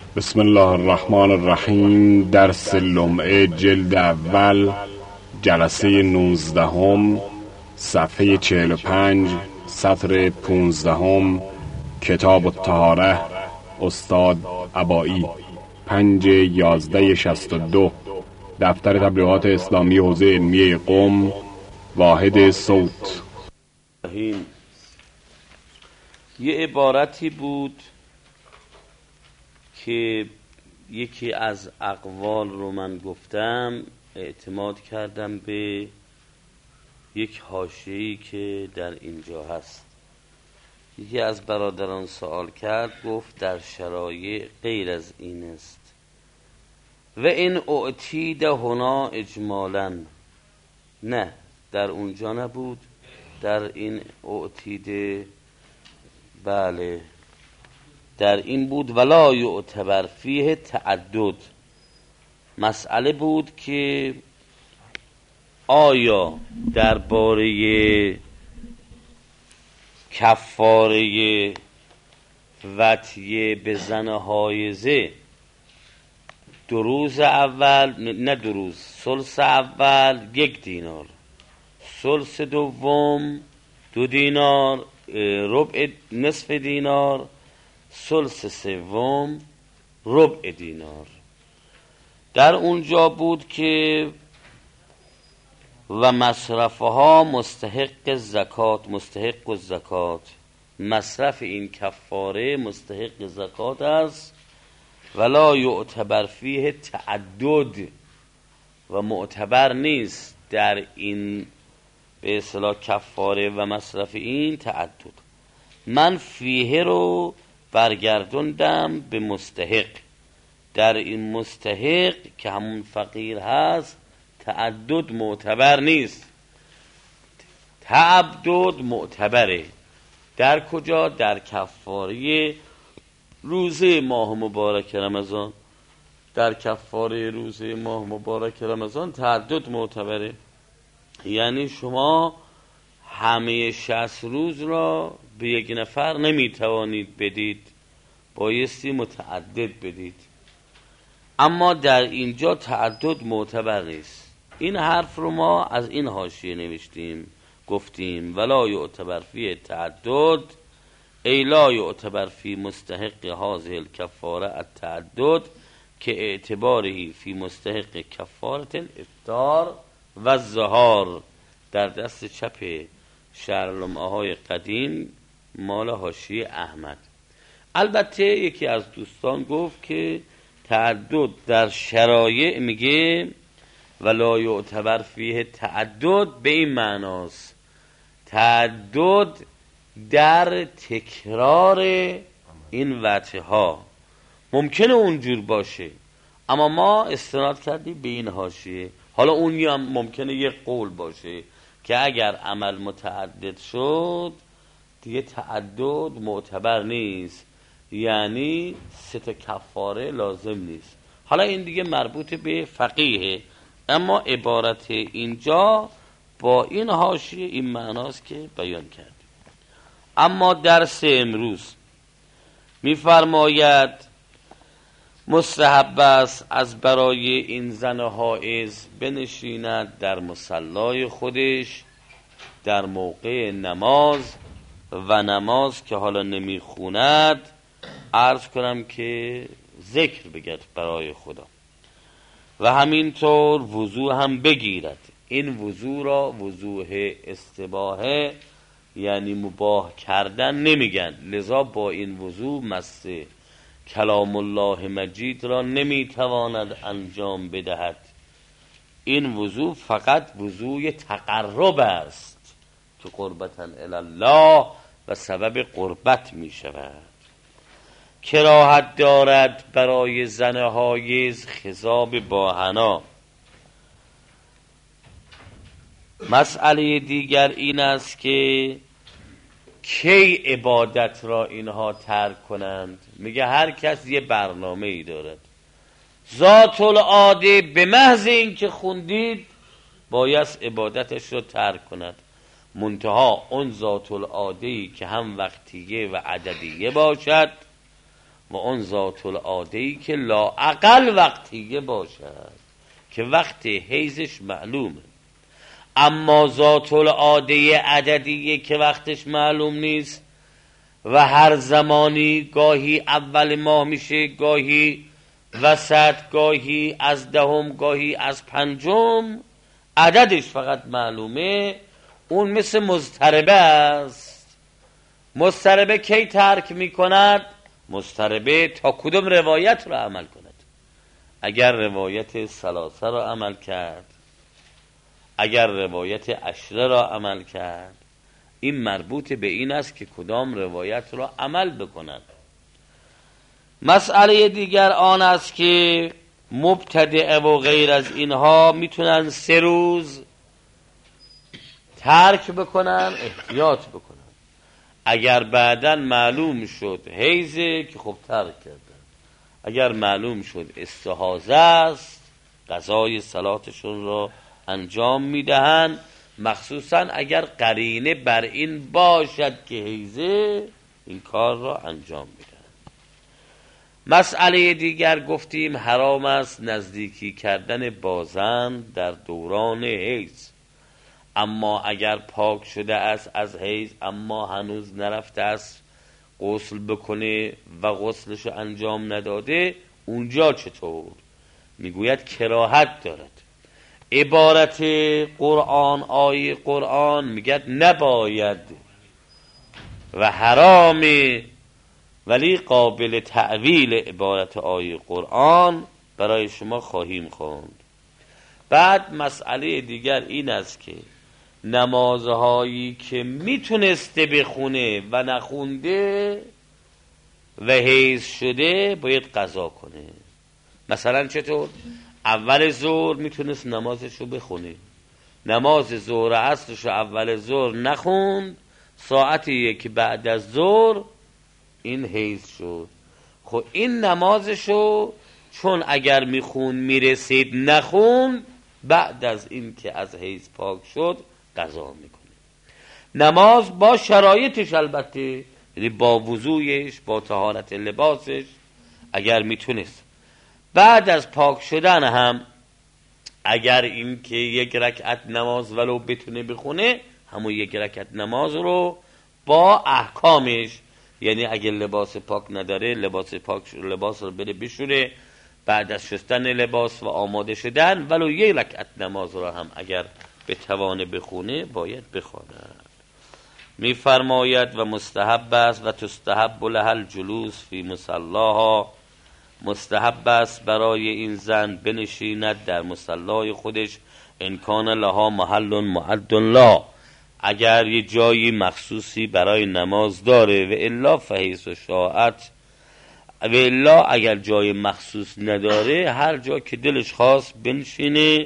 بسم الله الرحمن الرحیم. درس لمعه جلد اول جلسه 19 صفحه 45 سطر 15 کتاب الطهاره استاد عبایی 5/11/62 دفتر تبلیغات اسلامی حوزه علمیه قم واحد صوت. یه عبارتی بود که یکی از اقوال رو من گفتم، اعتماد کردم به یک حاشیه‌ای که در اینجا هست. یکی از برادران سوال کرد، گفت در شرایع غیر از این است و این اعتید هنا اجمالا. نه، در اونجا نبود، در این اعتیده بله در این بود. ولا یعتبر فیه تعدد. مسئله بود که آیا درباره کفاره وطیه به زن حایضه 2 روز اول، نه 2 روز، ثلث اول 1 دینار، ثلث دوم 2 دینار، ربع نصف دینار، ثلث سوم ربع دینار، در اونجا بود که و مصرفها مستحق زکات، مستحق الزکات، مصرف این کفاره مستحق زکات است. ولا یعتبر فیه تعدد، و معتبر نیست در این به اصطلاح کفاره و مصرف این تعدد. من فیه رو برگردوندم به مستحق. در این مستحق که همون فقیر هست تعدد معتبر نیست، تعدد معتبره. در کجا؟ در کفاره روزه ماه مبارک رمضان. در کفاره روزه ماه مبارک رمضان تعدد معتبره، یعنی شما همه 60 روز را به یک نفر نمیتوانید بدید، بایستی متعدد بدید. اما در اینجا تعدد معتبر نیست. این حرف رو ما از این حاشیه نوشتیم، گفتیم ولا یعتبر فی تعدد ای لا یعتبر فی مستحق هذه الکفاره التعدد که اعتباری فی مستحق کفارت الافطار و الظهار. در دست چپ شرح لمعه های قدیم مال حاشیه احمد. البته یکی از دوستان گفت که تعدد در شرایع میگه ولا یعتبر فیه تعدد به این معناست، تعدد در تکرار این وجه ها ممکنه اونجور باشه، اما ما استناد کردیم به این حاشیه. حالا اون هم ممکنه یک قول باشه که اگر عمل متعدد شد دیگه تعدد معتبر نیست، یعنی 3 کفاره لازم نیست. حالا این دیگه مربوط به فقیه، اما عبارت اینجا با این حاشیه این معناست که بیان کردیم. اما درس امروز می‌فرماید مستحب است از برای این زن حائض بنشیند در مصلای خودش در موقع نماز، و نماز که حالا نمیخوند عرض کنم که ذکر بگرد برای خدا، و همینطور وضو هم بگیرد. این وضو را وضوء استباحه یعنی مباح کردن نمیگن، لذا با این وضو مس کلام الله مجید را نمیتواند انجام بدهد. این وضو فقط وضوی تقرب است که قربتا الی الله و سبب قربت می شود. کراهت دارد برای زن حایض خضاب با حنا. مسئله دیگر این است که کی عبادت را اینها ترک کنند. میگه هر کس یه برنامه ای دارد. ذات العاده به محض این که خوندید باید عبادتش رو ترک کند، منتها اون ذات العاده ای که هم وقتیه و عددیه باشد و اون ذات العاده‌ای که لااقل وقتیه باشد که وقت حیزش معلومه، اما ذات العاده عددیه که وقتش معلوم نیست و هر زمانی گاهی اول ماه میشه، گاهی وسط، گاهی از دهم، گاهی از پنجم، عددش فقط معلومه، اون مثل مضطربه است. مضطربه کی ترک میکند؟ مضطربه تا کدوم روایت رو عمل کند. اگر روایت ثلاثه را عمل کرد، اگر روایت عشره را عمل کرد، این مربوط به این است که کدام روایت را عمل بکند. مسئله دیگر آن است که مبتدعه و غیر از اینها میتونن 3 روز ترک بکنن، احتیاط بکنن. اگر بعداً معلوم شد حیزه که خب ترک کردن، اگر معلوم شد استحاضه است قضای صلاتشون را انجام میدهن، مخصوصاً اگر قرینه بر این باشد که حیزه، این کار را انجام میدهن. مسئله دیگر گفتیم حرام است نزدیکی کردن بازن در دوران حیض، اما اگر پاک شده است از حیض اما هنوز نرفته است غسل بکنه و غسلش انجام نداده، اونجا چطور؟ میگوید کراهت دارد. عبارت قرآن، آیه قرآن میگد نباید و حرامه، ولی قابل تعویل عبارت آیه قرآن برای شما خواهیم خواند. بعد مسئله دیگر این است که نمازهایی که میتونسته بخونه و نخونده و حیض شده باید قضا کنه. مثلا چطور؟ اول ظهر میتونست نمازشو بخونه، نماز ظهر عصرشو اول ظهر نخوند، ساعتی که بعد از ظهر این حیض شد. خب این نمازشو چون اگر میخون میرسید نخون، بعد از این که از حیض پاک شد قضا میکنه. نماز با شرایطش البته، یعنی با وضویش، با طهارت لباسش، اگر میتونست بعد از پاک شدن هم اگر این که 1 رکعت نماز ولو بتونه بخونه، همون 1 رکعت نماز رو با احکامش، یعنی اگر لباس پاک نداره لباس رو بره بشوره، بعد از شستن لباس و آماده شدن ولو 1 رکعت نماز رو هم اگر به توان بخونه باید بخواند. میفرماید و مستحب است و تستحب لها الجلوس فی مصلاها، مستحب است برای این زن بنشیند در مصلای خودش، ان کان لها محل معد لا، اگر یه جایی مخصوصی برای نماز داره، و الا فحیث و شاعت، و الا اگر جای مخصوص نداره هر جا که دلش خواست بنشینه.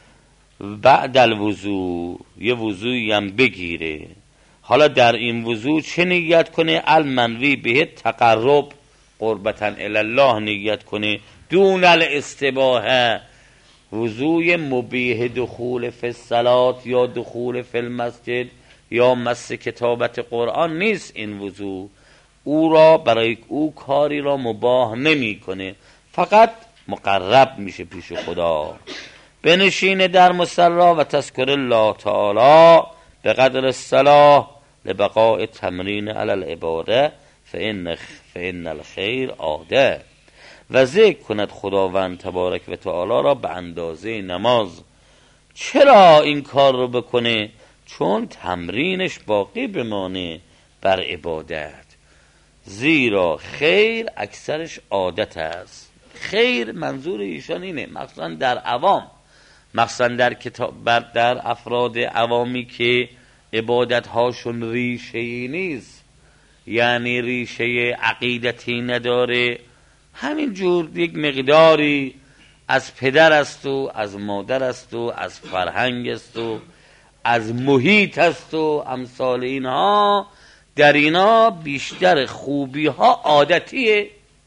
بعد الوضو، یه وضوعی هم بگیره. حالا در این وضو چه نیت کنه؟ المنوی به تقرب قربتا الی الله نیت کنه، دون الاستباحه. وضوی مبیح دخول فی الصلات یا دخول فی المسجد یا مس کتابت قرآن نیست. این وضو او را برای او کاری را مباح نمی کنه، فقط مقرب میشه پیش خدا. بنشینه در مصلا و تذکر الله تعالی به قدر الصلاح لبقاء تمرین علی العباده فإن الخیر عاده، و ذکر کند خداوند تبارک و تعالی را به اندازه نماز. چرا این کار رو بکنه؟ چون تمرینش باقی بمانه بر عبادت، زیرا خیر اکثرش عادت است. خیر منظور ایشان اینه، مخصوصا در عوام، مخصوصا در افراد عوامی که عبادت هاشون ریشه ای نیست، یعنی ریشه عقیدتی نداره، همین جور یک مقداری از پدر است و از مادر است و از فرهنگ است و از محیط است و امثال اینها، در اینا بیشتر خوبی ها عادتیه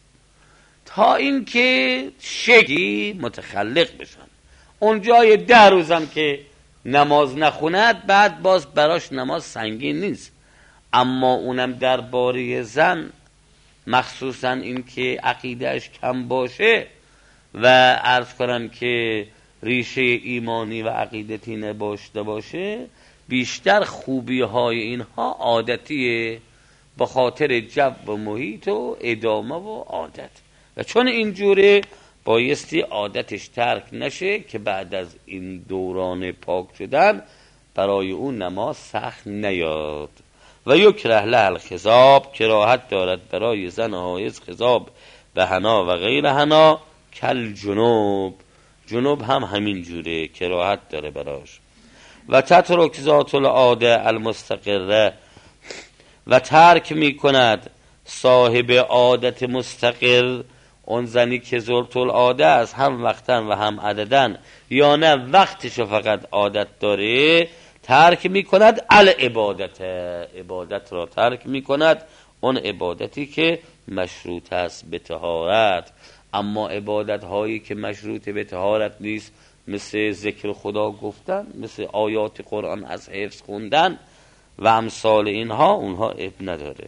تا اینکه شکی متخلق بشن. اونجای 10 روزم که نماز نخوند بعد باز براش نماز سنگین نیست، اما اونم درباره زن مخصوصا این که عقیدهش کم باشه و عرض کنم که ریشه ایمانی و عقیدتی نباشته باشه، بیشتر خوبی های اینها عادتیه، به خاطر جو و محیط و ادامه و عادت، و چون اینجوره بایستی عادتش ترک نشه که بعد از این دوران پاک شدن برای اون نماز سخت نیاد. و یکره له الخضاب، کراهت دارد برای زن حایض خضاب به حنا و غیر حنا، کل جنوب، جنوب هم همین جوره کراهت داره براش. و تترک ذات العاده المستقره، و ترک می کند صاحب عادت مستقر، اون زنی که ذات العاده است، هم وقتن و هم عددن، یا نه وقتشو فقط عادت داره، ترک می کند العبادت، عبادت را ترک می کند، اون عبادتی که مشروط است به طهارت. اما عبادت هایی که مشروط به طهارت نیست، مثل ذکر خدا گفتن، مثل آیات قرآن از حفظ خوندن و امثال اینها، اونها اب نداره.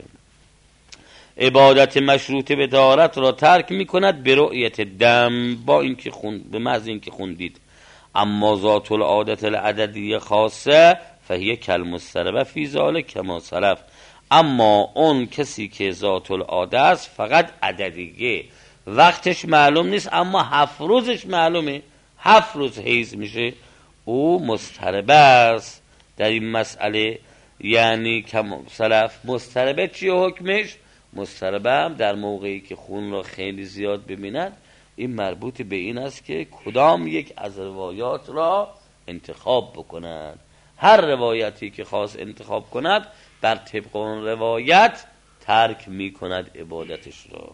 عبادت مشروط به طهارت را ترک می کند به رؤیت دم، با اینکه به محض اینکه خوندید. اما ذات العادت العددی خاصه فهیه کالمضطربه فی ذلک کما سلف، اما اون کسی که ذات العاده است فقط عددیه، وقتش معلوم نیست اما 7 روزش معلومه، 7 روز حیض میشه، او مضطربه است در این مسئله. یعنی کما سلف مضطربه چیه حکمش؟ مضطربه هم در موقعی که خون را خیلی زیاد ببیند، این مربوط به این است که کدام یک از روایات را انتخاب بکند. هر روایتی که خواست انتخاب کند، بر طبق اون روایت ترک می کند عبادتش را.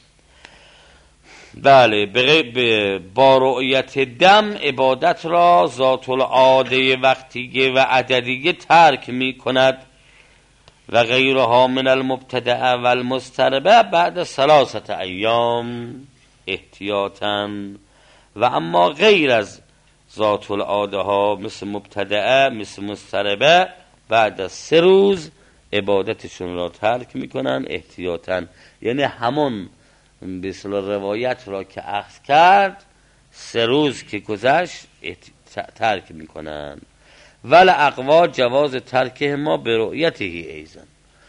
بله، با رؤیت دم عبادت را ذات العاده وقتیه و عددیه ترک می کند. و غیرها من المبتدع و المضطربه بعد 3 ایام احتیاطاً. و اما غیر از ذات العاده ها مثل مبتدعه مثل مضطربه بعد از 3 روز عبادتشون را ترک میکنن احتیاطاً، یعنی همون به اصطلاح روایت را که اخذ کرد 3 روز که گذشت ترک میکنن. ول اقوا جواز ترکه ما به رؤیته ایزن،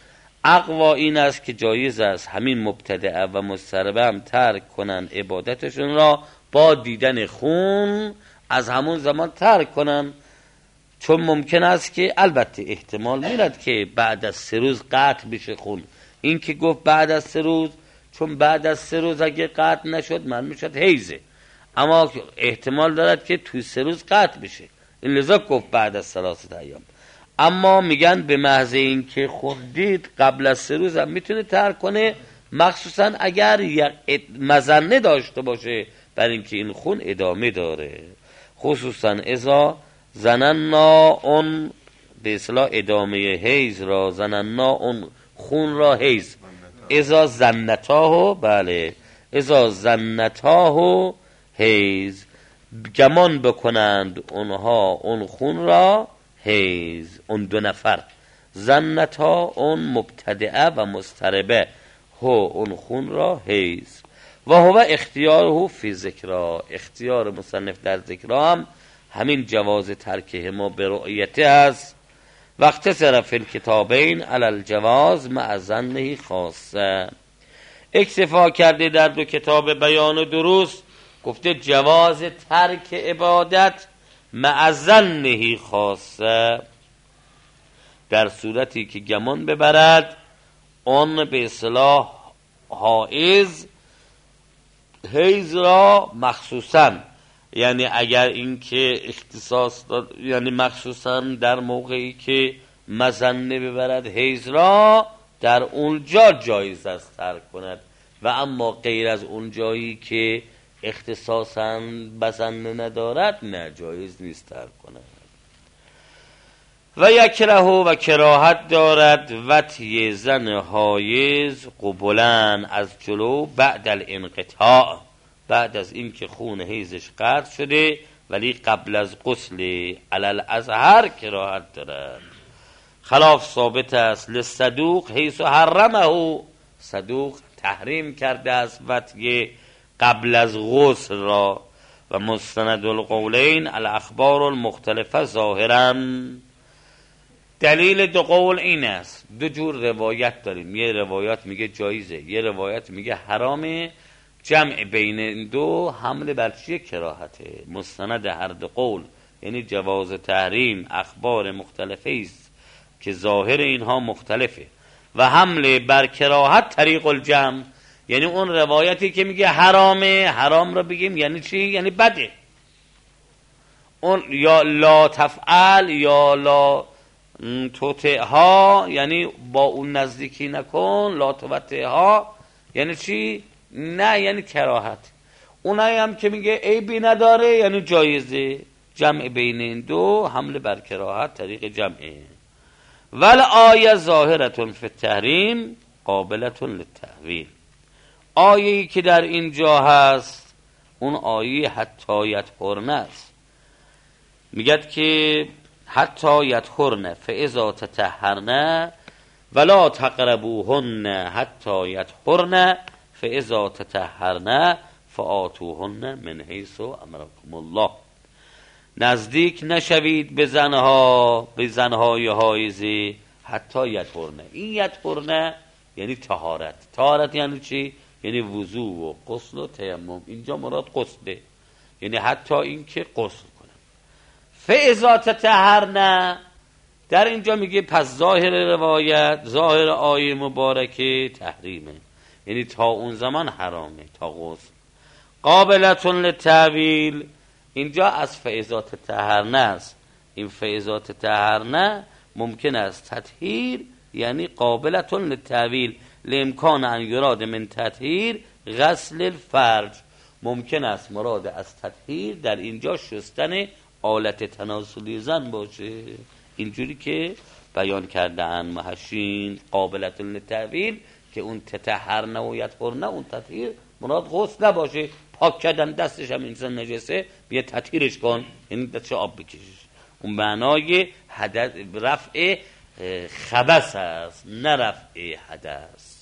اقوا این است که جایز است همین مبتدعه و مضطربه هم ترک کنن عبادتشون را با دیدن خون، از همون زمان ترک کنن، چون ممکن است که البته احتمال میرد که بعد از 3 روز قطع بشه خون. این که گفت بعد از 3 روز، چون بعد از 3 روز اگه قطع نشد من میشد حیزه، اما احتمال دارد که توی 3 روز قطع بشه، این لذا گفت بعد از 3 ایام. اما میگن به محض این که خوندید قبل از 3 روز هم میتونه ترک کنه، مخصوصا اگر یک مظنه داشته باشه بر اینکه این خون ادامه داره، خصوصا اذا زننا اون به اصطلاح ادامه حیض را، زننا اون خون را حیض، اذا زنتاهو، بله اذا زنتاهو حیض، گمان بکنند اونها اون خون را حیض، اون 2 نفر زنتا اون مبتدعه و مضطربه، هو اون خون را حیض. و هو اختیاره فی ذکرها، اختیار مصنف در ذکرها هم همین جواز ترکه ما به رؤیته است. وقت صرف الکتابین علی الجواز مع ظنه خاصه، اکتفا کرده در 2 کتاب بیان و درست، گفته جواز ترک عبادت مع ظنه خاصه، در صورتی که گمان ببرد اون به اصطلاح حیض را مخصوصا، یعنی اگر این که اختصاص داد، یعنی مخصوصا در موقعی که مظنه ببرد حیض را، در اونجا جایز است ترک کند، و اما غیر از اون جایی که اختصاصا مظنه ندارد نه، جایز نیست ترک کند. و یکره و کراهت دارد وطی زن حایض قبلن از جلو بعد الانقطاع، بعد از این که خون حیضش قطع شده ولی قبل از غسل، علل اظهر کراهت دارد. خلاف ثابت است لصدوق حیث حرمه، صدوق تحریم کرده است وطی قبل از غسل را. و مستند القولین الاخبار المختلفه ظاهرا. دلیل دو قول این است، دو جور روایت داریم، یه روایت میگه جایزه، یه روایت میگه حرامه. جمع بین این دو حمل بر چیه؟ کراهته. مستند هر دو قول یعنی جواز تحریم اخبار مختلفه است که ظاهر اینها مختلفه، و حمل بر کراهت طریق الجمع، یعنی اون روایتی که میگه حرامه، حرام را بگیم یعنی چی؟ یعنی بده. اون یا لا تفعل یا لا توتعها یعنی با اون نزدیکی نکن، لا توتعها یعنی چی؟ نه یعنی کراهت. اونایی هم که میگه عیبی نداره یعنی جایزه. جمع بین این دو حمل بر کراهت طریق جمعه. ول آیه ظاهرتون فی التحریم قابلتون للتأویل. آیه‌ای که در اینجا هست اون آیه حتی یطهرن است. میگد که حتی یطهرن فاذا تطهرن ولا تقربوهن حتی یطهرن فاذا تطهرن فآتوهن من حیث امرکم الله. نزدیک نشوید به زنهای حایضه حتی یطهرن. این یطهرن یعنی طهارت. طهارت یعنی چی؟ یعنی وضو و غسل و تیمم. اینجا مراد غسله، یعنی حتی این که غسل کنه. فاذا تطهرن در اینجا میگه پس ظاهر روایت، ظاهر آیه مبارکه تحریمه، یعنی تا اون زمان حرامه تا غسل. قابلتون للتأویل اینجا از فاذا تطهرن است. این فاذا تطهرن ممکن است تطهیر یعنی قابلتون للتأویل لامکان ان یراد من تطهیر غسل الفرج. ممکن است مراد از تطهیر در اینجا شستن آلت تناسلی زن باشه، اینجوری که بیان کردن محشین. قابلتون للتأویل که اون تطهرن و یطهرن اون تطهیر مراد غسل نباشه، پاک کردن دستش هم انسان نجسه بیا تطهیرش کن، یعنی دستش آب بکشش. اون معنای رفع خبث است نه رفع حدث.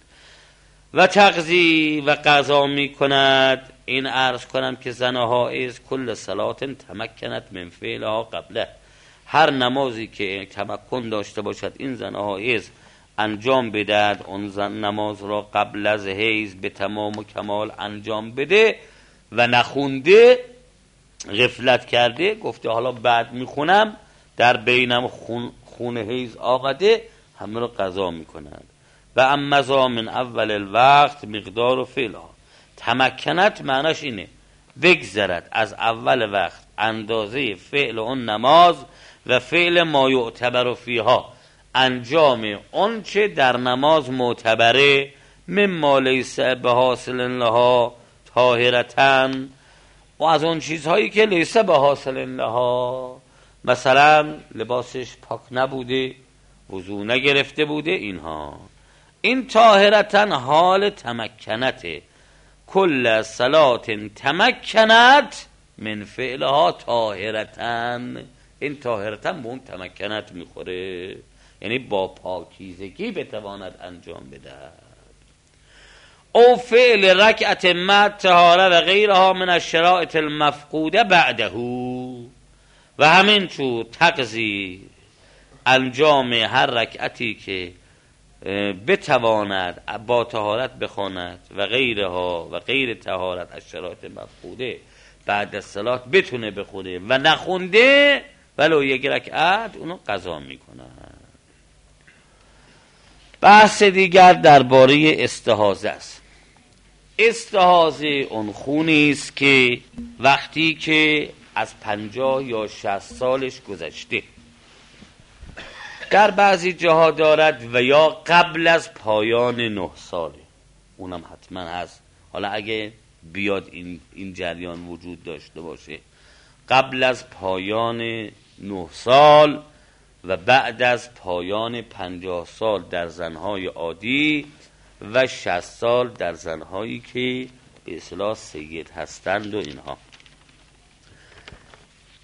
و تقضی و قضا می کند. این عرض کنم که زنها از کل صلات تمکنت من فعلها قبله، هر نمازی که تمکن داشته باشد این زنها از انجام بدهد اون نماز را قبل از حیض به تمام و کمال انجام بده و نخونده غفلت کرده، گفته حالا بعد میخونم، در بینم خون حیض آقده، همه رو قضا میکنند. و اما من اول الوقت مقدار و فعلها. تمکنت معناش اینه بگذرد از اول وقت اندازه فعل اون نماز و فعل ما یعتبر فیها، انجام اون چه در نماز معتبره، مما لیس به حاصل لها طاهرتن، و از اون چیزهایی که لیس به حاصل لها، مثلا لباسش پاک نبوده، وضو نگرفته بوده، اینها. این طاهرتن حال تمکنته. کل صلات تمکنت من فعلها طاهرتن. این طاهرتن به اون تمکنت میخوره، یعنی با پاکیزگی بتواند انجام بدهد. او فعل رکعت مع طهاره و غیرها من الشرائط المفقوده بعده. و همین چون تقضی انجام هر رکعتی که بتواند با طهارت بخواند و غیرها و غیر طهارت از شرایط مفقوده بعد از صلات بتونه بخونه و نخونده ولو یک رکعت اونو قضا میکنه. بحث دیگر درباره استحاضه است. استحاضه اون خونی است که وقتی که از 50 یا 60 سالش گذشته، در بعضی جاها دارد و یا قبل از پایان 9 ساله، اونم حتما هست. حالا اگه بیاد این جریان وجود داشته باشه قبل از پایان 9 سال و بعد از پایان 50 سال در زنهای عادی و 60 سال در زنهایی که به اصطلاح سید هستند و اینها.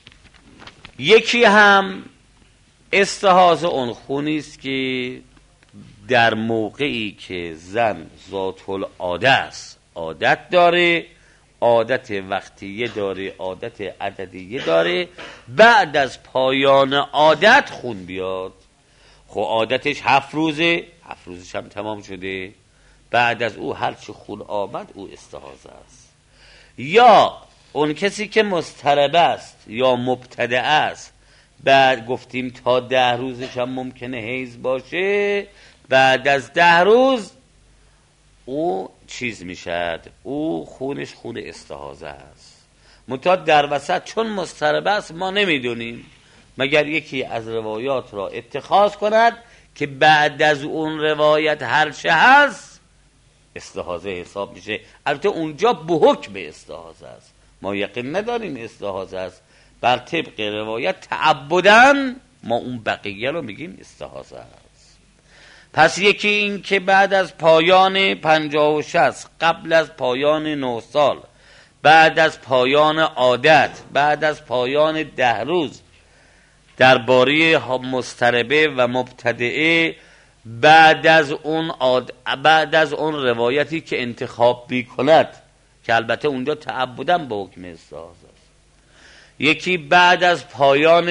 یکی هم استحاضه اون خونی است که در موقعی که زن ذات العاده است، عادت داره، عادت وقتیه داره، عادت عددیه داره، بعد از پایان عادت خون بیاد، خب عادتش 7 روزه، 7 روزش هم تمام شده، بعد از او هر چه خون آمد او استحاضه است. یا اون کسی که مضطرب است یا مبتدع است، بعد گفتیم تا 10 روزش هم ممکنه حیض باشه، بعد از 10 روز او چیز میشد، او خونش خون استحاضه است. منتها در وسط چون مضطرب است ما نمیدونیم، مگر یکی از روایات را اتخاذ کند که بعد از اون روایت هر چه هست استحاضه حساب میشه. البته اونجا به حکم استحاضه است، ما یقین نداریم استحاضه است، بر طبق روایت تعبداً ما اون بقیه رو میگیم استحاضه است. پس یکی این که بعد از پایان 50 و 60، قبل از پایان 9 سال، بعد از پایان عادت، بعد از پایان 10 روز، درباره مضطربه و مبتدعه بعد از اون روایتی که انتخاب میکند، که البته اونجا تعبداً به حکم استحاضه است. یکی بعد از پایان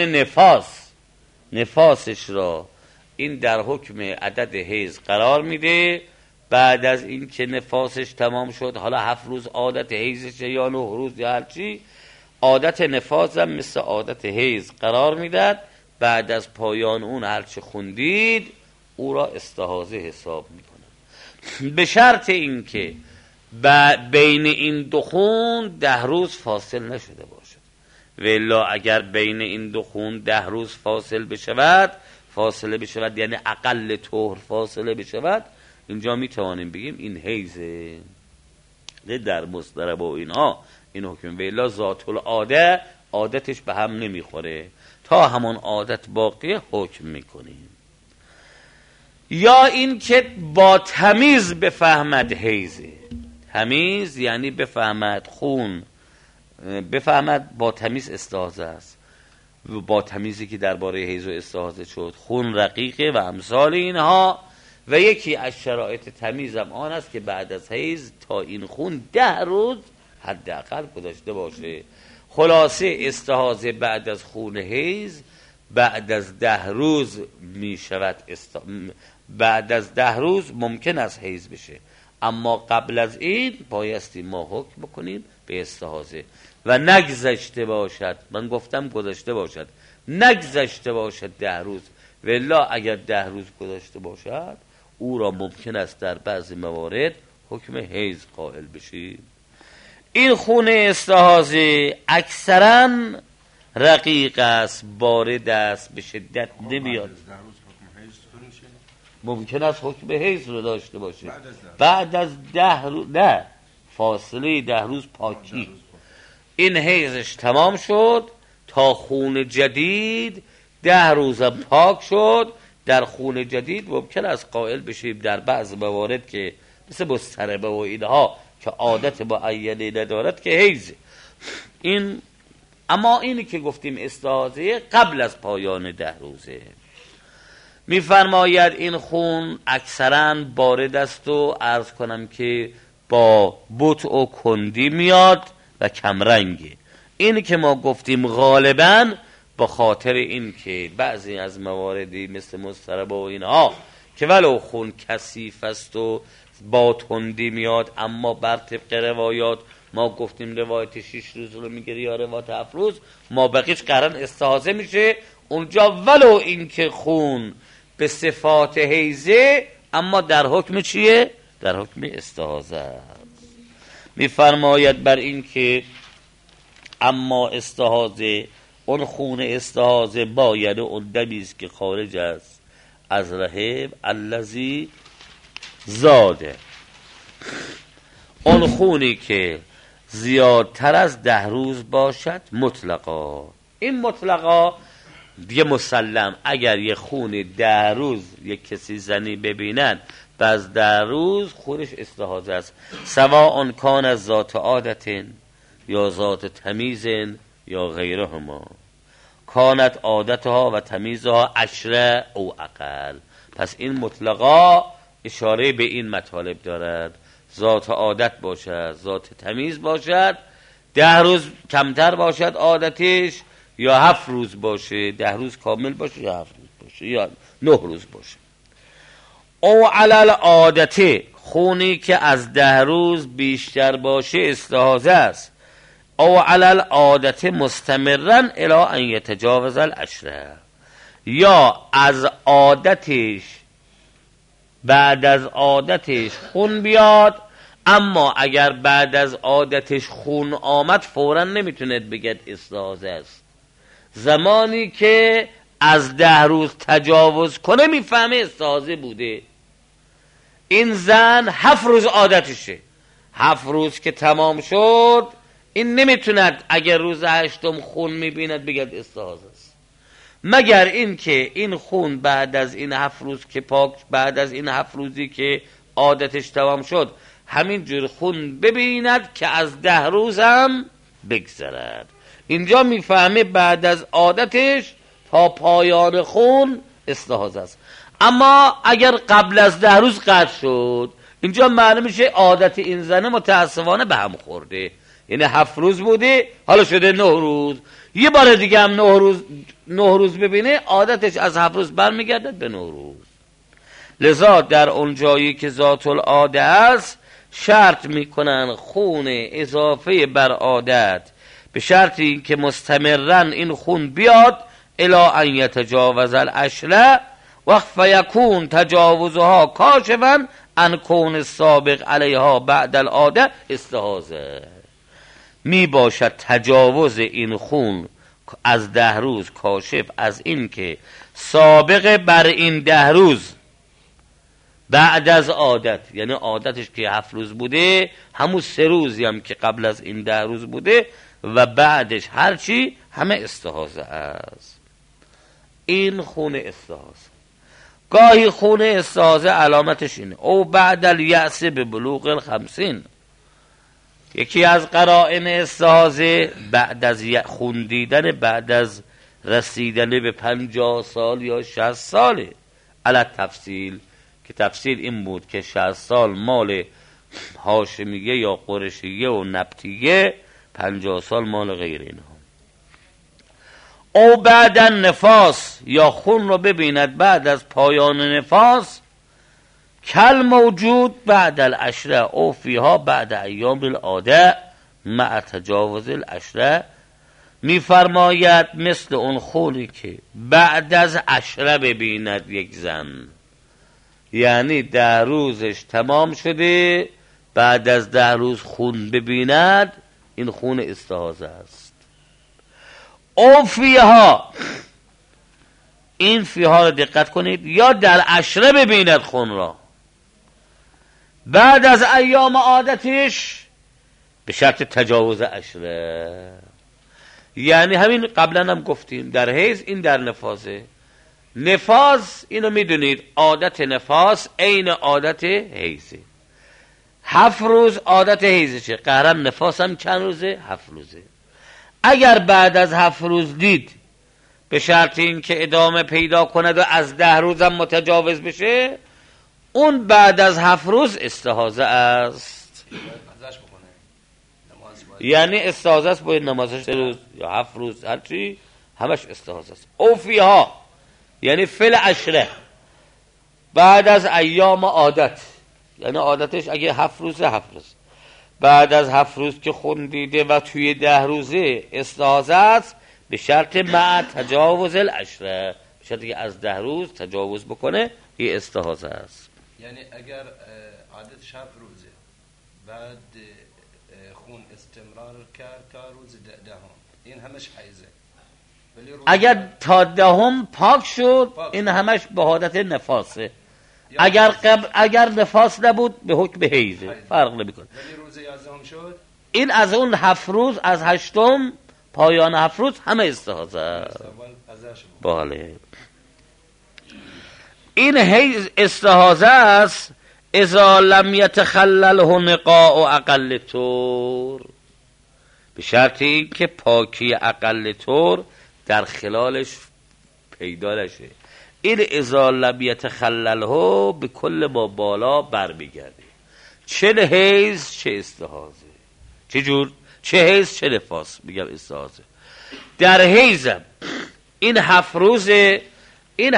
نفاسش را این در حکم عدد حیض قرار میده، بعد از این که نفاسش تمام شد، حالا 7 روز عادت حیضش یا 9 روز یا هرچی، عادت نفاس هم مثل عادت حیض قرار میداد، بعد از پایان اون هرچه خوندید او را استحاضه حساب میکنه، به شرط این که بین این دو خون 10 روز فاصل نشده باشد. و الا اگر بین این دو خون 10 روز فاصله بشود یعنی اقل طهر فاصله بشود، اینجا میتوانیم بگیم این حیضه. در مضطرب و اینها این حکم. و الا ذات العاده عادتش به هم نمیخوره، تا همون عادت باقی حکم میکنیم. یا این که با تمیز بفهمد حیضه، تمیز یعنی بفهمد خون، بفهمد با تمیز استحاضه است، با تمیزی که درباره حیض و استحاضه شد، خون رقیقه و امثال اینها. و یکی از شرایط تمیز هم آن است که بعد از حیض تا این خون 10 روز حداقل گذشته باشه. خلاصه استحاضه بعد از خون حیض بعد از 10 روز می شود، بعد از 10 روز ممکن است حیض بشه، اما قبل از این بایستی ما حکم بکنیم به استحاضه و نگذشته باشد، من گفتم گذشته باشد، نگذشته باشد 10 روز. والا اگر 10 روز گذشته باشد او را ممکن است در بعضی موارد حکم حیض قائل بشیم. این خون استحاضه اکثرا رقیق است، بارد است، به شدت نمیاد. ممکن است حکم حیض رو داشته باشه بعد از 10 روز، نه، فاصله 10 روز پاکی. این حیضش تمام شد تا خون جدید 10 روز پاک شد، در خون جدید ممکن است قائل بشیم در بعض موارد که مثل مضطربه و اینها که عادت معینه ندارد که حیض. این اما اینی که گفتیم استحاضه قبل از پایان 10 روزه. میفرماید این خون اکثرا بارد است و عرض کنم که با بطء و کندی میاد و کمرنگه. اینی که ما گفتیم غالبا با خاطر این که بعضی از مواردی مثل مضطربه و اینها که ولو خون کثیف است و با تندی میاد، اما بر طبق روایات ما گفتیم روایت 6 روز رو میگیره یا روایت 7 روز، ما بقیش قرن استحاضه میشه اونجا، ولو این که خون به صفات حیضه اما در حکم چیه؟ در حکم استحاضه است. میفرماید بر این که اما استحاضه، اون خون استحاضه باید اون دمیست که خارج است از رحم الذی زاده، اون خونی که زیادتر از 10 روز باشد مطلقا. این مطلقا دیگه مسلم، اگر یه خون 10 روز یک کسی زنی ببینن بعد 10 روز خونش استحاضه است، سواء کان از ذات عادت یا ذات تمیز یا غیرهما، کانت عادتها و تمیزها 10 او اقل. پس این مطلقا اشاره به این مطالب دارد، ذات عادت باشد، ذات تمیز باشد، 10 روز کمتر باشد عادتش یا 7 روز باشه، 10 روز کامل باشه یا 7 روز باشه یا 9 روز باشه. او علل عادته، خونی که از 10 روز بیشتر باشه استحاضه است. او علل عادت مستمرن الی ان یتجاوز العشره، یا از عادتش بعد از عادتش خون بیاد، اما اگر بعد از عادتش خون آمد فوراً نمیتوند بگد استحاضه است. زمانی که از 10 روز تجاوز کنه میفهمه استحاضه بوده. این زن 7 روز عادتشه، 7 روز که تمام شد این نمیتوند اگر روز 8م خون میبیند بگد استحاضه است، مگر این که این خون بعد از این 7 روز که پاک، بعد از این 7 روزی که عادتش تمام شد همین جور خون ببیند که از 10 روز هم بگذرد. اینجا میفهمه بعد از عادتش تا پایان خون استحاضه است. اما اگر قبل از 10 روز قطع شد، اینجا معلوم میشه عادت این زنه متاسفانه به هم خورده، یعنی 7 روز بوده حالا شده 9 روز، یه بار دیگه هم 9 روز ببینه عادتش از 7 روز برمیگردد به 9 روز. لذا در اون جایی که ذات العاده است شرط میکنن خون اضافه بر عادت به شرطی که مستمرن این خون بیاد الی ان یتجاوز العشره و فیکون تجاوزها کاشفا عن کون السابق علیها بعد العاده استحاضه. می باشد تجاوز این خون از 10 روز کاشف از این که سابق بر این 10 روز بعد از عادت، یعنی عادتش که 7 روز بوده همون 3 روزی هم که قبل از این 10 روز بوده و بعدش هرچی همه استحاضه است. این خون استحاضه. گاهی خون استحاضه علامتش اینه او بعد الیأس به بلوغ 50. یکی از قرائن استحاضه بعد از خون دیدن بعد از رسیدن به 50 سال یا 60 ساله. علی تفصیل که تفصیل این بود که 60 سال مال هاشمیه یا قرشیه و نبطیه، 50 سال مال غیر اینها. او بعد نفاس یا خون رو ببیند بعد از پایان نفاس کل موجود بعد العشره او فیها بعد ایام العاده مع تجاوز العشره، میفرماید مثل اون خونی که بعد از عشره ببیند یک زن، یعنی 10 روزش تمام شده بعد از 10 روز خون ببیند، این خون استحاضه است. او فیها، این فیها رو دقت کنید، یا در عشره ببیند خون را بعد از ایام عادتش به شرط تجاوز عشره، یعنی همین قبلا هم گفتیم در حیض، این در نفاسه. نفاس اینو میدونید عادت نفاس عین عادت حیضه، 7 روز عادت حیضشه، قهرم نفاس هم چند روزه؟ 7 روزه. اگر بعد از 7 روز دید به شرط این که ادامه پیدا کند و از 10 روز هم متجاوز بشه، اون بعد از 7 روز استحاضه است. یعنی استحاضه است، باید نمازش 3 روز یا 7 روز هرچی همش استحاضه است. او فیها یعنی فل عشره بعد از ایام عادت، یعنی عادتش اگه 7 روزه 7 روز، بعد از 7 روز که خون دیده و توی 10 روزه استحاضه است به شرط مع تجاوز العشره، به شرطی که از 10 روز تجاوز بکنه یه استحاضه است. یعنی اگر عادتش 7 روزه بعد خون استمرار کرد تا روز 10، این همش حیضه. اگر تا 10 پاک شد این همش به حالت نفاسه. اگر نفاس نبود به حکم حیضه، فرق نمیکنه. ولی روز 11 شد این از اون 7 روز از 8م پایان 7 روز همه استحاضه است. بله این حیض استحاضه است اذا لم یتخلله نقاء اقل طور، به شرطی که پاکی اقل طور در خلالش پیدا نشه. این اذا لم یتخلله به کل ما بالا برمیگرده، چه حیض چه استحاضه. چه جور؟ چه حیض چه نفاس. میگم استحاضه. در حیضم این 7 روز، این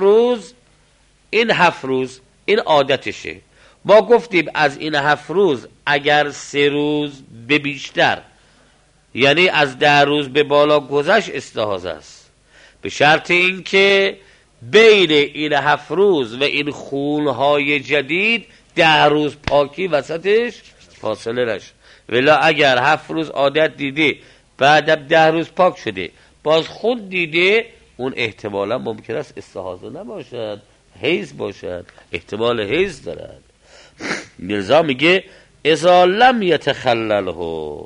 7 روز این عادتشه. ما گفتیم از این 7 روز اگر 3 روز به بیشتر، یعنی از 10 روز به بالا گذشت، استحاضه است، به شرط این که بین این 7 روز و این خونهای جدید 10 روز پاکی وسطش فاصله نشه. ولی اگر 7 روز عادت دیده بعد 10 روز پاک شده باز خون دیده، اون احتمالا ممکن است استحاضه نباشد، حیض باشد، احتمال حیض دارد. میرزا میگه اذا لم یتخلله،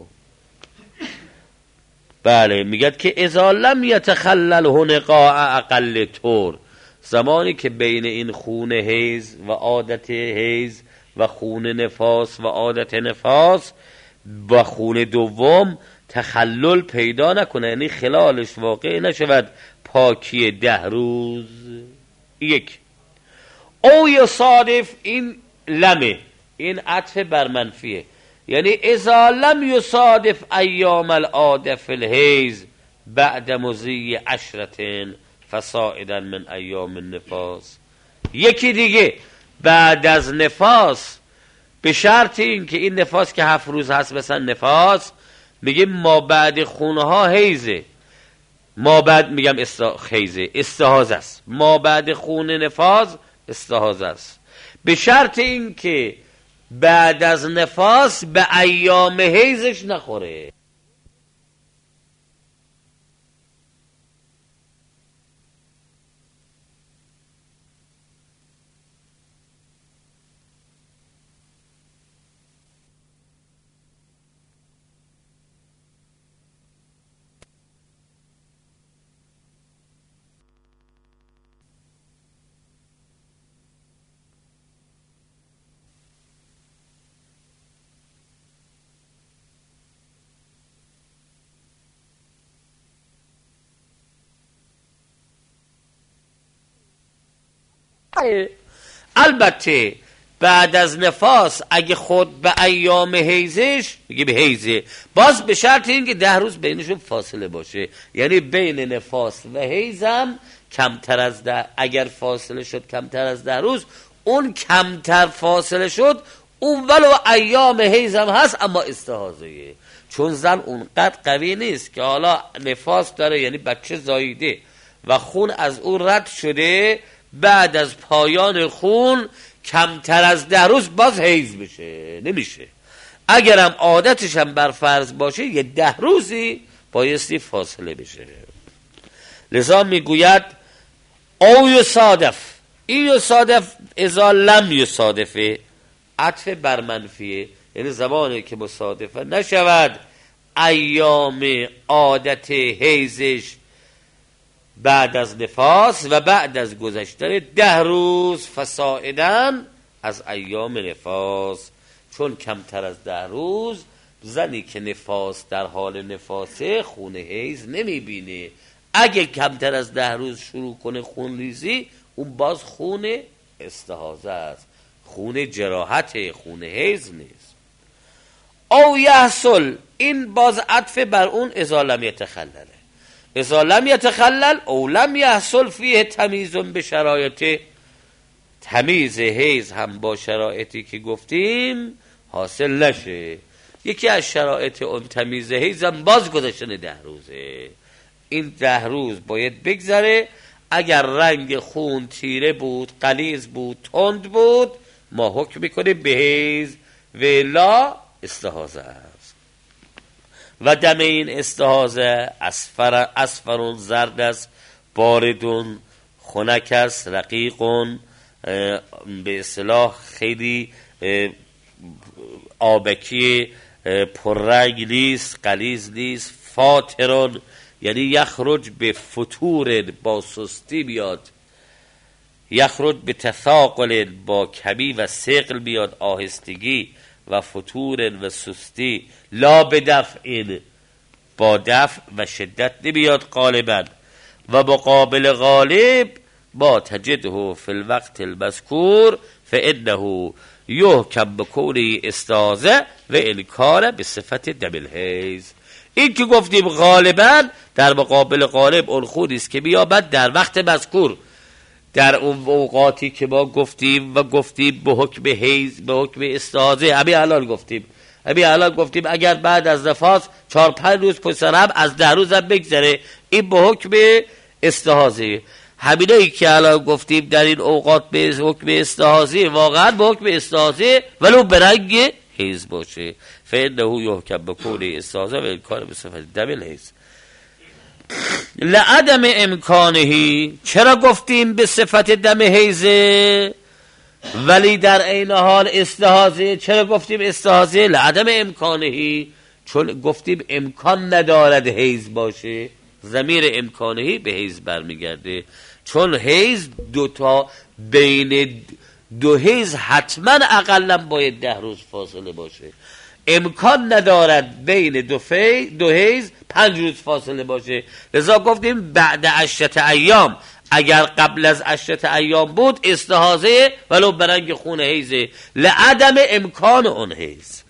بله میگه که اذا لم یتخلله نقاع اقل طور، زمانی که بین این خون حیض و عادت حیض و خون نفاس و عادت نفاس و خون دوم تخلل پیدا نکنه، یعنی خلالش واقع نشود پاکی 10 روز. یک او یصادف، این لمه، این عطف بر منفیه، یعنی اذا لم یصادف ایام العاده فی الحیض بعد مضی 10 فصاعدا من ایام النفاس. یکی دیگه بعد از نفاس، به شرط این که این نفاس که 7 روز هست مثلا نفاس، میگه ما بعد خونها حیزه، ما بعد میگم حیزه استحاضه است، ما بعد خون نفاس استحاضه است، به شرط این که بعد از نفاس به ایام حیزش نخوره. البته بعد از نفاس اگه خود به ایام حیزش میگه به حیزه، باز به شرط این که 10 روز بینشون فاصله باشه، یعنی بین نفاس و حیزم کمتر از 10، اگر فاصله شد کمتر از 10 روز، اون کمتر فاصله شد اون ولو ایام حیزم هست اما استحاضه، چون زن اونقدر قوی نیست که حالا نفاس داره، یعنی بچه زاییده و خون از اون رد شده، بعد از پایان خون کمتر از 10 روز باز حیض بشه، نمیشه. اگرم عادتش هم بر فرض باشه یه 10 روزی بایستی فاصله بشه. لذا میگوید او یصادف، این یصادف اذا لم یصادفه، عطف بر منفیه، یعنی زمانی که مصادفه نشود ایام عادت حیضش بعد از نفاس و بعد از گذشتن 10 روز فصاعدا از ایام نفاس، چون کمتر از 10 روز زنی که نفاس در حال نفاسه خون حیض نمیبینه، اگه کمتر از 10 روز شروع کنه خون ریزی، اون باز خون استحاضه است، خون جراحت، خون حیض نیست. او یحصل، این باز عطف بر اون اذا لم یتخلله، اذا لم یتخلل او لم یحصل فیه تمیز به شرایط، تمیز حیض هم با شرایطی که گفتیم حاصل نشه. یکی از شرایط اون تمیز حیض هم باز گذشتن 10 روزه، این 10 روز باید بگذره. اگر رنگ خون تیره بود، غلیظ بود، تند بود، ما حکم میکنیم به حیض و لا استحاضه است. و دم این استحاضه اصفر زرد است، باردون خنک است، رقیقون به اصطلاح خیلی آبکی پررنگ نیست، غلیظ نیست، فاترون یعنی یخرج به فتور، با سستی بیاد، یخرج به تثاقل، با کمی و ثقل بیاد، آهستگی و فتور و سستی، لا به دفع، با دفع و شدت نمیاد غالبا. و مقابل غالب با تجده فی الوقت المذکور فانه یحکم بکونه استاذه و انکار به صفت دم الحیض. این که گفتیم غالبا در مقابل غالب اون خونی است که بیابد در وقت مذکور، در اون اوقاتی که ما گفتیم به حکم حیض، به حکم استاذه. همین الان گفتیم اگر بعد از نفاس 4-5 روز پشت سر هم از 10 روز هم بگذره، این به حکم استحاضه. همینایی که الان گفتیم در این اوقات به حکم استحاضه، واقعا به حکم استحاضه ولو به رنگ حیض باشه. فانه یحکم بکونه استحاضه و انکار به صفت دم الحیض. لعدم امکانهی، چرا گفتیم به صفت دم حیضه ولی در عین حال استحاضه؟ چرا گفتیم استحاضه؟ لعدم امکانهی، چون گفتیم امکان ندارد حیض باشه. ضمیر امکانهی به حیض برمیگرده، چون حیض بین دو حیض حتما اقلا باید 10 روز فاصله باشه. امکان ندارد بین دو حیض 5 روز فاصله باشه. لذا گفتیم بعد 10 ایام. اگر قبل از 10 ایام بود استحاضه ولو برنگ خون حیضه، لعدم امکان اون حیض.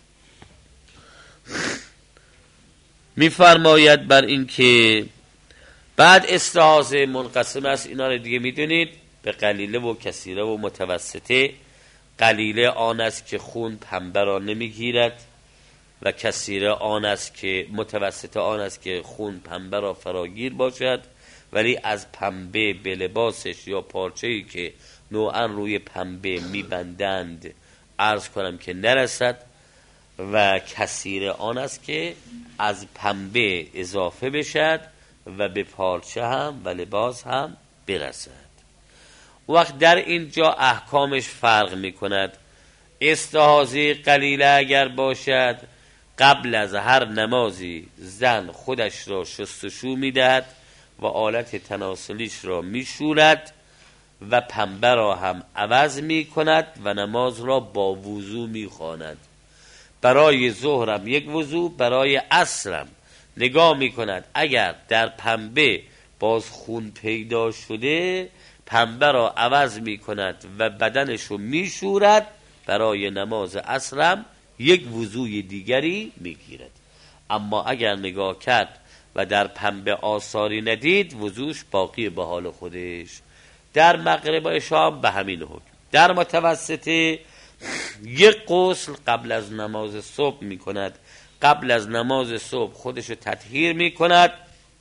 میفرماید بر این که بعد استحاضه منقسم است، اینا رو دیگه میدونید، به قلیله و کثیره و متوسطه. قلیله آن است که خون پنبه را نمیگیرد و کثیره آن است که متوسطه آن است که خون پنبه را فراگیر باشد ولی از پنبه به لباسش یا پارچه‌ای که نوعا روی پنبه میبندند عرض کنم که نرسد. و کثیره آن است که از پنبه اضافه بشد و به پارچه هم و لباس هم برسد. وقت در اینجا احکامش فرق می کند. استحاضه قلیله اگر باشد قبل از هر نمازی زن خودش را شستشو می دهد و آلت تناسلیش را می شورد و پنبه را هم عوض می کند و نماز را با وضو می خواند. برای ظهرم یک وضو، برای عصرم نگاه می کند اگر در پنبه باز خون پیدا شده پنبه را عوض می کند و بدنش رو می شورد. برای نماز عصرم یک وضوی دیگری می گیرد. اما اگر نگاه کرد و در پنبه آثاری ندید وضوش باقی به حال خودش. در مغرب و شام به همین حکم. در متوسطه یک غسل قبل از نماز صبح می کند. قبل از نماز صبح خودش رو تطهیر می کند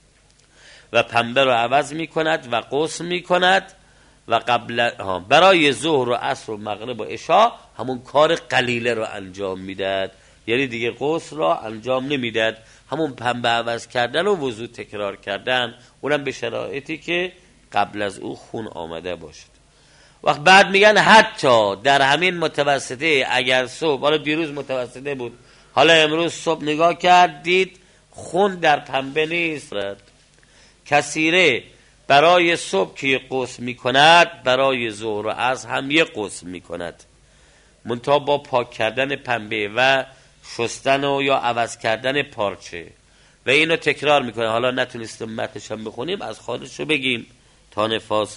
و پنبه رو عوض می کند و غسل می کند و برای ظهر و عصر و مغرب و عشاء همون کار قلیله رو انجام میداد. یعنی دیگه غسل را انجام نمیداد، همون پنبه عوض کردن و وضو تکرار کردن، اونم به شرایطی که قبل از او خون آمده باشد. وقت بعد میگن حتی در همین متوسطه اگر صبح، حالا دیروز متوسطه بود، حالا امروز صبح نگاه کرد دید خون در پنبه نیست، کثیره برای صبح که غسل میکند برای ظهر و عصر هم یک غسل میکند، منتها با پاک کردن پنبه و شستن و یا عوض کردن پارچه و اینو تکرار میکنه. حالا نتونستیم متنش هم بخونیم، از خالص رو بگیم تا نفاس.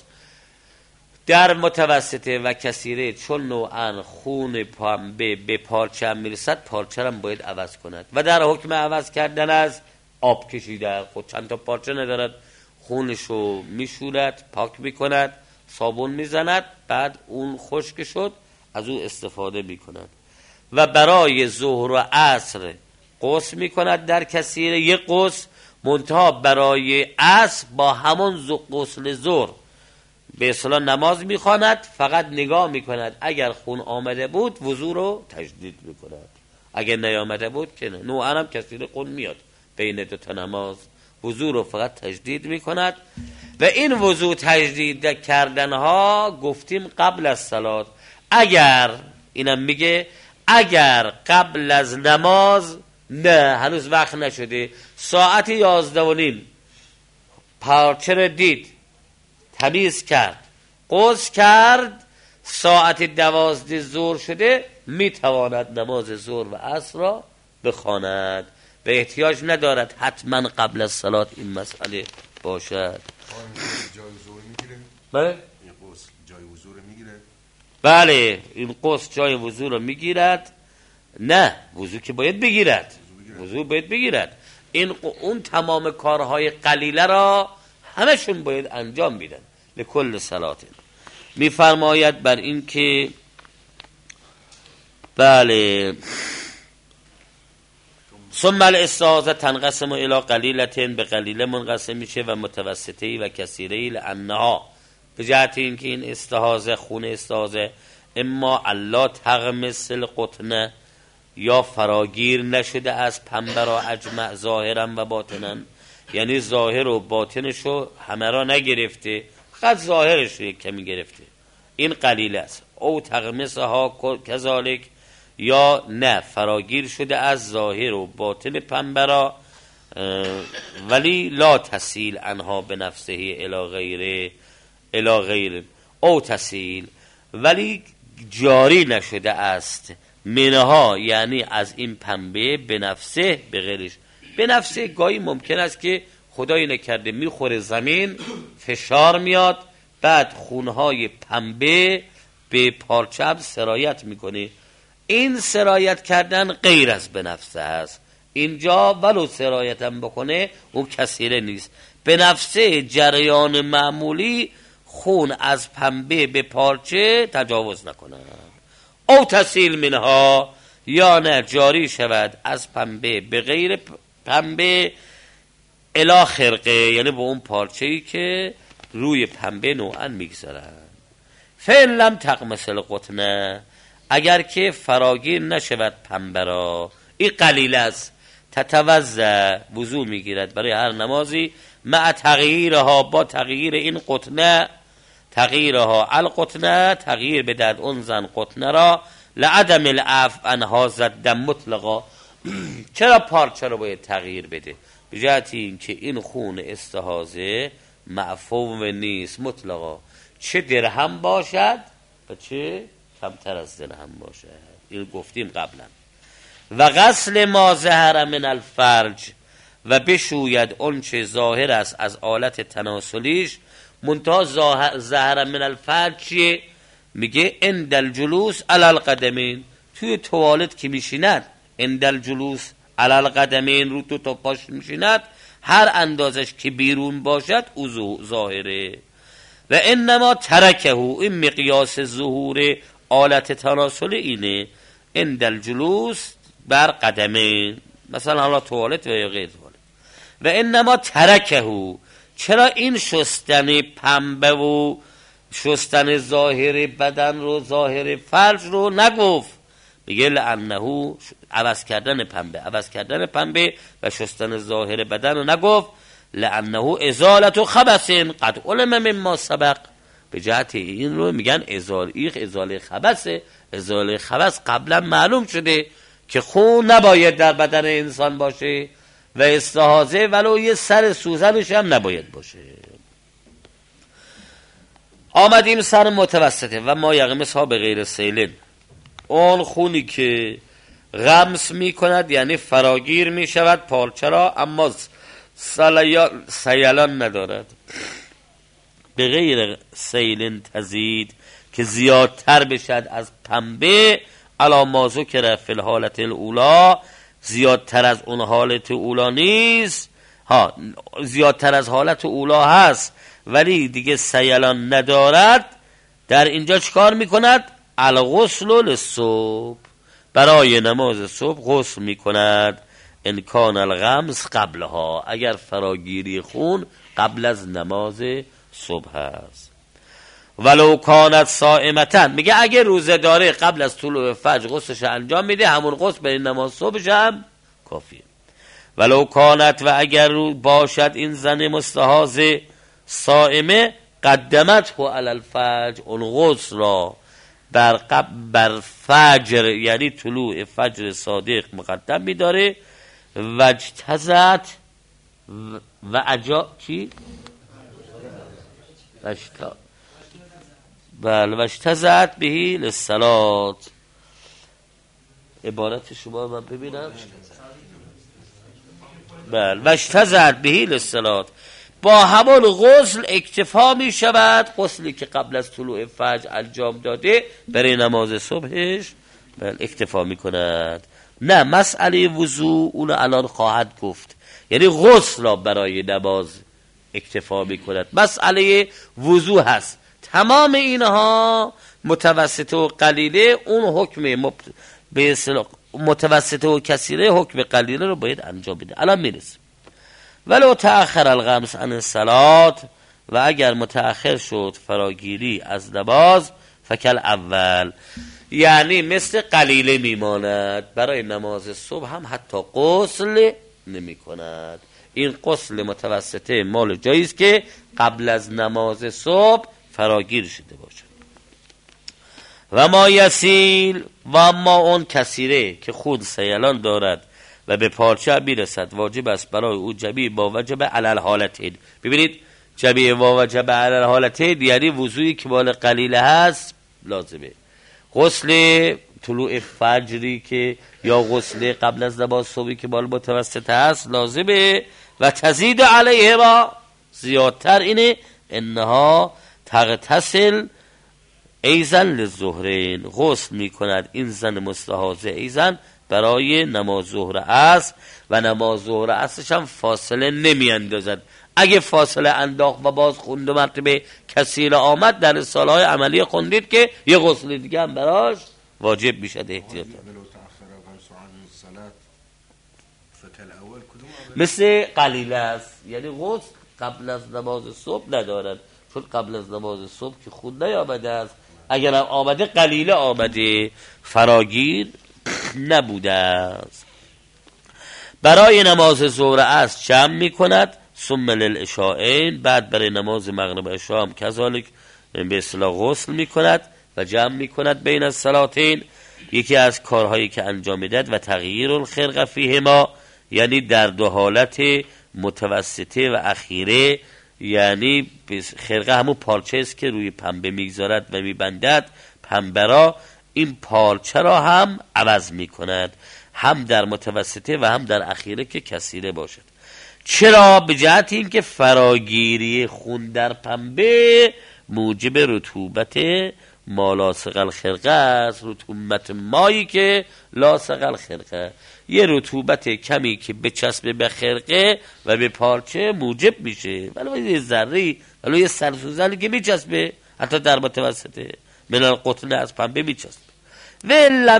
در متوسطه و کثیره چون نوعا خون پنبه به پارچه هم میرسد، پارچه هم باید عوض کند و در حکم عوض کردن از آب کشیده، خود چند تا پارچه ندارد، خونشو میشورد، پاک میکند، صابون میزند، بعد اون خشک شد از او استفاده میکند و برای ظهر و عصر غسل میکند. در کثیره یک غسل، منتها برای عصر با همون غسل ظهر به اصطلاح نماز میخواند، فقط نگاه میکند اگر خون آمده بود وضو رو تجدید میکند، اگر نیامده بود که نه. نوعا هم کثیره خون میاد بین دو تا نماز، وضو رو فقط تجدید میکند و این وضو تجدید کردن ها گفتیم قبل از صلات. اگر اینم میگه اگر قبل از نماز نه هنوز وقت نشده، ساعت 11:30 پارچه رو دید، تمیز کرد، غسل کرد، ساعت 12 ظهر شده، میتواند نماز ظهر و عصر را بخواند و احتیاج ندارد حتما قبل از صلات این مسئله باشد. بله این غسل جای وضو رو میگیره؟ بله این غسل جای وضو رو میگیرد. نه وضو که باید بگیرد، وضو باید بگیرد. اون تمام کارهای قلیله را همشون باید انجام میدن لکل صلات. میفرماید بر این که بله ثم الاستعاذه تنقسم الى قلیلتين، به قلیله منقسم میشه و متوسطه و کثیره، لانها به جهت اینکه این استعاذه خون استعاذه اما الله تغمس القطنه یا فراگیر نشده از پنبه را اجمع ظاهرا و باطنا، یعنی ظاهر و باطنشو همه را نگرفته، فقط ظاهرش رو کمی گرفته، این قلیله است. او تغمسها کذالک، یا نه فراگیر شده از ظاهر و باطن پنبه را ولی لا تسیل انها به نفسه الی غیره او تسیل، ولی جاری نشده است منها، یعنی از این پنبه به نفسه به غیرش. به نفسه گاهی ممکن است که خدای نکرده میخوره زمین، فشار میاد، بعد خونهای پنبه به پارچه سرایت میکنه. این سرایت کردن غیر از به نفسه است. اینجا ولو سرایت هم بکنه او کثیره نیست. به نفسه جریان معمولی خون از پنبه به پارچه تجاوز نکنه. او تسیل منها، یا نه جاری شود از پنبه به غیر پنبه الی خرقه، یعنی به اون پارچه‌ای که روی پنبه نوعا میگذارن. فإن لم تغمس القطنه، اگر که فراگیر نشود پنبه را، این قلیل است، تتوضا وضو میگیرد برای هر نمازی، مع تغییرها با تغییر این قطنه، تغییرها القطنه تغییر بدهد اون زن قطنه را، لعدم العفو عن هذا الدم مطلقا. چرا پارچه رو باید تغییر بده؟ به جهت این که این خون استحاضه معفو نیست مطلقا، چه درهم باشد و چه کمتر از درهم باشد. این گفتیم قبلا. و غسل ما ظهر من الفرج، و بشوید اون چه ظاهر است از آلت تناسلیش. منتها ظهر من الفرج چیه؟ میگه عند الجلوس علی القدمین، توی توالت که میشیند، عند الجلوس علی القدمین، رو تو تا پاش میشیند، هر اندازش که بیرون باشد او ظاهره. و انما ترکه، این مقیاس ظهور آلت تناسل اینه، عند الجلوس بر قدمین، مثلا حالا توالت و یا غیر توالت. و انما ترکه، چرا این شستن پنبه و شستن ظاهر بدن رو، ظاهر فرج رو نگفت؟ میگه لانه عوض کردن پنبه و شستن ظاهر بدن رو نگفت، لانه ازالت خبث قد علم مما سبق. به جهت این رو میگن ازاله خبثه. ازاله خبث قبلا معلوم شده که خون نباید در بدن انسان باشه و استحاضه ولو یه سر سوزنش هم نباید باشه. آمدیم سر متوسطه. و ما یغمس ها به غیر سیلن، اون خونی که غمس می کند یعنی فراگیر می شود پارچه را، اما سیلان ندارد. به غیر سیلن تزید، که زیادتر بشد از پنبه، علا ما ذکر فی الحالت الاولا، زیادتر از اون حالت اولا نیست. زیادتر از حالت اولا هست ولی دیگه سیلان ندارد. در اینجا چکار میکند؟ الغسل للصبح، برای نماز صبح غسل میکند. انکان الغمس قبلها، اگر فراگیری خون قبل از نماز صبح هست. ولو کانت صائمتن، میگه اگر روزه داره قبل از طلوع فجر غسلش انجام میده، همون غسل برای نماز صبحش هم کافیه. ولو کانت، و اگر باشد این زن مستحاضه صائمه، قدمت و علی الفجر، اون غسل را بر فجر یعنی طلوع فجر صادق مقدم میداره. وجتزت و اجا چی؟ وجتزت بهی للصلاة. عبارت شما من ببینم. وجتزت بهی للصلاة، با همون غسل اکتفا می شود، غسلی که قبل از طلوع فجر انجام داده برای نماز صبحش اکتفا می کند. نه، مسئله وضو اون الان خواهد گفت، یعنی غسل را برای نماز اکتفا می کند. مسئله وضو هست. تمام اینها متوسطه و قلیله اون حکم به اصطلاح متوسطه و کثیره حکم قلیله رو باید انجام بده. الان میرسیم. ولو تأخر الغمس عن الصلاة، و اگر متأخر شد فراگیری از نماز، فکل اول، یعنی مثل قلیله میماند. برای نماز صبح هم حتی غسل نمی کند. این غسل متوسطه مال جاییست که قبل از نماز صبح فراگیر شده باشد. و ما یسیل، و اما اون کثیره که خود سیلان دارد و به پارچه میرسد، واجب است برای او جمیع با وجب علل حالتین. ببینید جمیع با وجب علل حالتین یعنی وضوعی که مال قلیله هست لازمه، غسل طلوع فجری که یا غسل قبل از نماز صبحی که مال متوسط هست لازمه، و تزید علیه ما زیادتر اینه انها تغتسل ایزن للظهرین، غسل می کند این زن مستحاضه ایزن برای نماز ظهر است، و نماز ظهر استش هم فاصله نمی اندازد. اگه فاصله انداخت و باز خوند و مرتبه کثیر آمد، در سالهای عملی خوندید که یه غسل دیگه هم براش واجب میشد احتیاطا. مثل قلیله است، یعنی غسل قبل از نماز صبح ندارد، چون قبل از نماز صبح که خود نیامده است. اگر هم آمده قلیله آمده، فراگیر نبوده است. برای نماز ظهر است جمع می کند، ثم للعشاءین، بعد برای نماز مغرب و عشاء هم کذالک به اصطلاح غسل می کند و جمع می کند بین الصلاتین. یکی از کارهایی که انجام میدهد و تغییر الخرقه فیهما، یعنی در دو حالت متوسطه و اخیره، یعنی خرقه همون پارچه است که روی پنبه میگذارد و میبندد پنبه را، این پارچه را هم عوض میکند، هم در متوسطه و هم در اخیره که کثیره باشد. چرا؟ به جهت این که فراگیری خون در پنبه موجب رطوبت ما لاصق الخرقه است، رطوبت مایی که لاصق الخرقه، یه رطوبت کمی که بچسبه به خرقه و به پارچه موجب میشه، ولی یه ذره ولی یه سرسوزنی که میچسبه حتی در متوسطه من القطن از پنبه میچسبه. و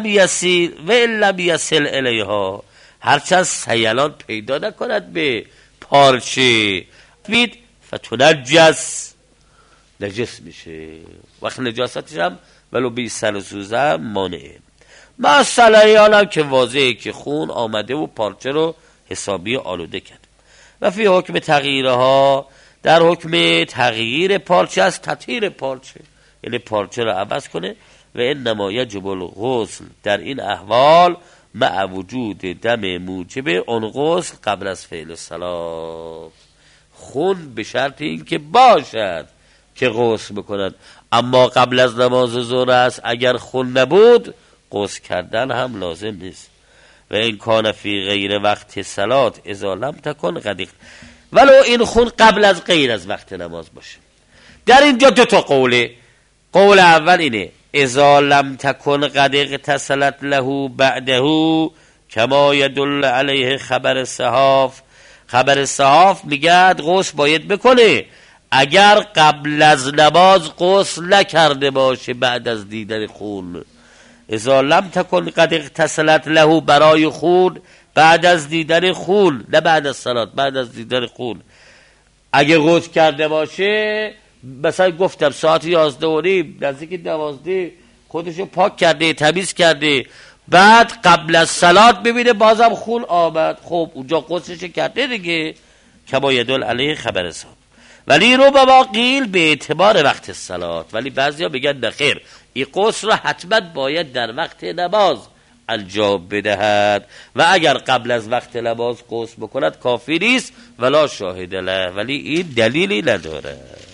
لم یصل الیها، هرچند سیلان پیدا نکند به پارچه، وید فتنجس، نجس میشه. وقت نجاستش هم ولو بی سرسوزن مانعه. مسئله هم که واضحه که خون آمده و پارچه رو حسابی آلوده کرد. و فی حکم تغییرها، در حکم تغییر پارچه است، تطهیر پارچه، یعنی پارچه رو عوض کنه. و انما یجب الغسل، در این احوال مع وجود دم موجب اون غسل قبل از فعل الصلاة، خون به شرط این که باشد که غسل بکند. اما قبل از نماز ظهر است، اگر خون نبود غسل کردن هم لازم نیست. و این کان فی غیر وقت صلات اذا لم تکن قد، ولو این خون قبل از غیر از وقت نماز باشه. در اینجا دو تا قوله. قول اول اینه اذا لم تکن قد اغتسلت له بعده کما یدل علیه خبر الصحاف. خبر صحاف میگه غسل باید بکنه اگر قبل از نماز غسل نکرده باشه بعد از دیدن خون. اذا لم تکن قد اغتسلت له، برای خون بعد از دیدن خون، نه بعد از صلات، بعد از دیدن خون. اگه غسل کرده باشه، مثلا گفتم ساعت 11:30 نزدیک 12 خودشو پاک کرده، تمیز کرده، بعد قبل از صلات ببینه بازم خون آمد، خب اونجا غسلش کرده دیگه، کما یدل علیه خبر صحاب. ولی رو با قیل به اعتبار وقت صلات، ولی بعضیا میگن نخیر، این غسل را حتما باید در وقت نماز انجام بدهد و اگر قبل از وقت نماز غسل بکند کافی نیست، ولا شاهد له، ولی این دلیلی نداره.